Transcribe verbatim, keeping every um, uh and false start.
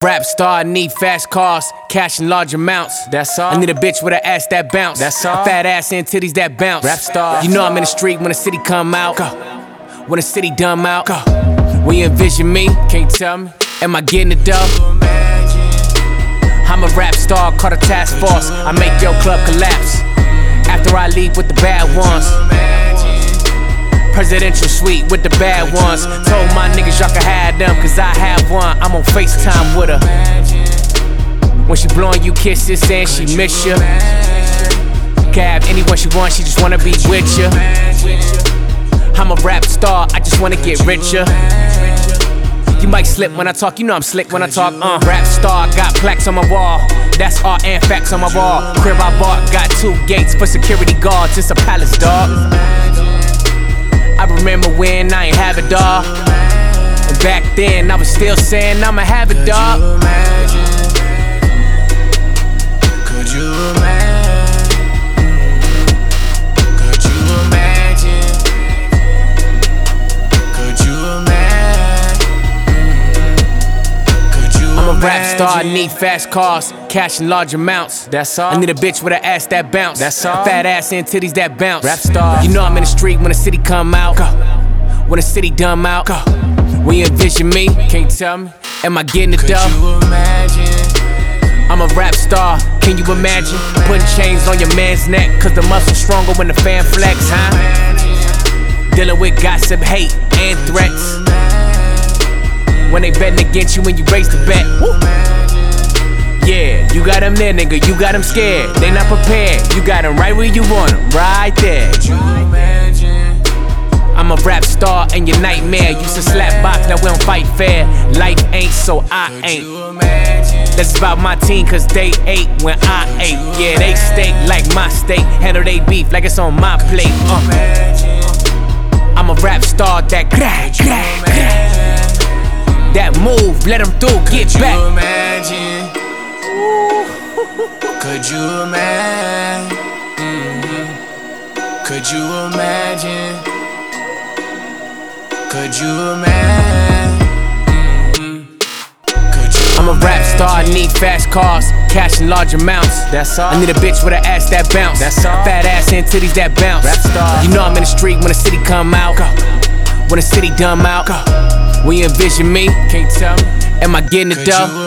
Rap star, need fast cars, cash in large amounts. That's all. I need a bitch with an ass that bounce. That's all. A fat ass and titties that bounce. Rap star. You know I'm in the street when the city come out. Go. When the city dumb out. Go. When you envision me, can't tell me. Am I getting it up? I'm a rap star, caught a task force. I make your club collapse. After I leave with the bad ones. Presidential suite with the bad ones. Told my niggas y'all can have them, cause I have one. I'm on FaceTime with her. When she blowing you kisses, saying she miss you. Can have anyone she wants, she just wanna be with you. I'm a rap star, I just wanna get richer. You might slip when I talk, you know I'm slick when I talk. Uh, rap star, got plaques on my wall. That's art and facts on my wall. Crib I bought, got two gates for security guards. It's a palace, dog. I remember when I ain't have a dog. And back then I was still saying I'ma have a dog. Could you imagine? Could you imagine? Could you imagine? Could you imagine? I'm a rap star, I need fast cars, cash in large amounts. That's all. I need a bitch with an ass that bounce. That's all. A fat ass and titties that bounce. Rap star. You know I'm in the street when the city come out. Go. When the city dumb out. Go. When you envision me, can't tell me. Am I getting it Could up? you imagine? I'm a rap star, can you imagine? Putting chains on your man's neck, cause the muscle's stronger when the fan flex, huh? Dealing with gossip, hate, and threats. When they betting against you when you raise the bet. Woo. Yeah, you got them there, nigga, you got them scared. They not prepared, you got them right where you want them, right there. Could you imagine? I'm a rap star and your nightmare. Used to slap box, now we don't fight fair. Life ain't, so I Could ain't. you imagine? That's about my team, cause they ate when I ate. Yeah, they steak like my steak. Handle they beef like it's on my plate. Uh. I'm a rap star, that crack, crack, crack. That move, let them through, get Could back. you imagine? Could you imagine? Mm-hmm. Could you imagine? Could you imagine? Mm-hmm. Could you I'm a rap imagine? star, I need fast cars, cash in large amounts. That's all. I need a bitch with an ass that bounce. That's all. A fat ass and titties that bounce. Rap star. You know I'm in the street when the city come out. Go. When the city dumb out. Go. When you envision me, can't tell me. Am I getting it Could up? you